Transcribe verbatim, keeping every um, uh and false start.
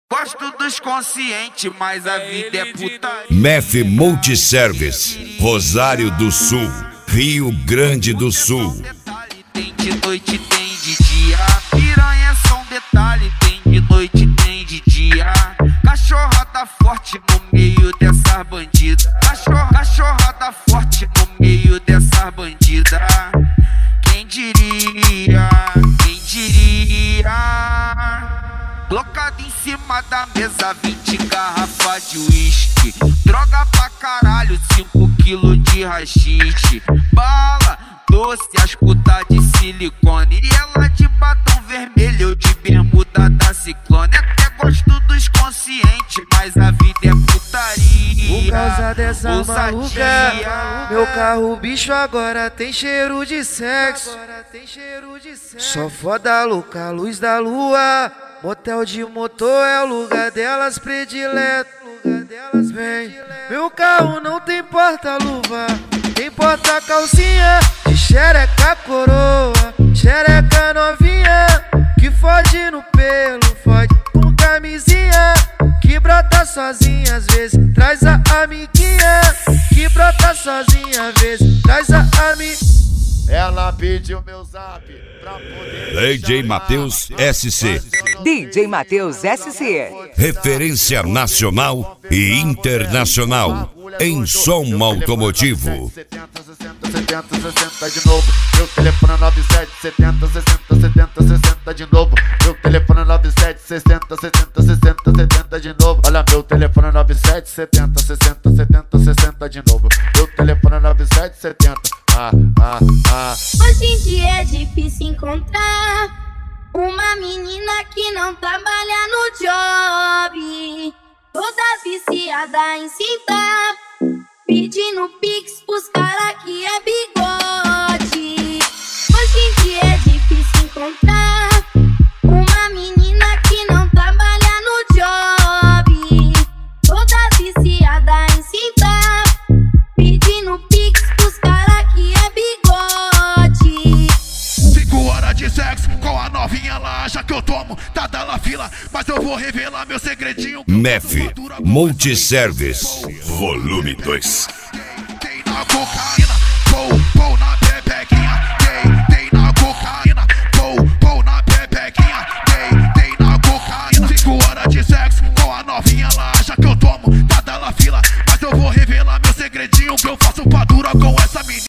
Gosto dos conscientes, mas a vida é putaria. Mef Multiservice, Rosário do Sul, Rio Grande do Sul. Tem de noite, tem de dia. Piranha é só um detalhe. Tem de noite, tem de dia. Cachorrada forte no meio dessas bandidas. Cachorra, cachorrada forte no meio dessas bandidas. Quem diria, quem diria? Colocado em cima da mesa, vinte garrafas de uísque. Droga pra caralho, cinco quilos de rachixe. Bala, doce, as putas de silicone. E ela de batom vermelho, eu de bermuda da Ciclone. Até gosto dos conscientes, mas a vida é putaria. Por causa dessa maluca, meu carro bicho agora tem cheiro de sexo. Só foda louca, luz da lua. Motel de motor é o lugar delas predileto. Vem, meu carro não tem porta-luva, tem porta-calcinha de xereca coroa. Xereca novinha, que fode no pelo, fode com camisinha, que brota sozinha às vezes, traz a amiguinha. Que brota sozinha às vezes, traz a amiguinha. Ela pediu meu zap pra poder... D J Matheus S C. D J Matheus S C. Referência nacional e internacional em som automotivo. setenta, sessenta, setenta, sessenta de novo. Meu telefone é nove sete setenta, sessenta, setenta, sessenta de novo. Meu telefone é nove sete sessenta, setenta, sessenta, setenta de novo. Olha, meu telefone é nove sete setenta, sessenta, setenta, sessenta de novo. Meu telefone é nove sete setenta. Ah, ah, ah. Hoje em dia é difícil encontrar uma menina que não trabalha no job, toda viciada em cintar, pedindo pix pros cara que é bigode. Hoje em dia é difícil encontrar uma menina que não trabalha no job, toda viciada em cintar, pedindo pix pros cara que é bigode. Cinco horas de sexo com a novinha, ela acha que eu tomo, tá dela fila, mas eu vou revelar meu segredinho. Mef Multiservice, volume dois. Tem na cocaína, pou, pou na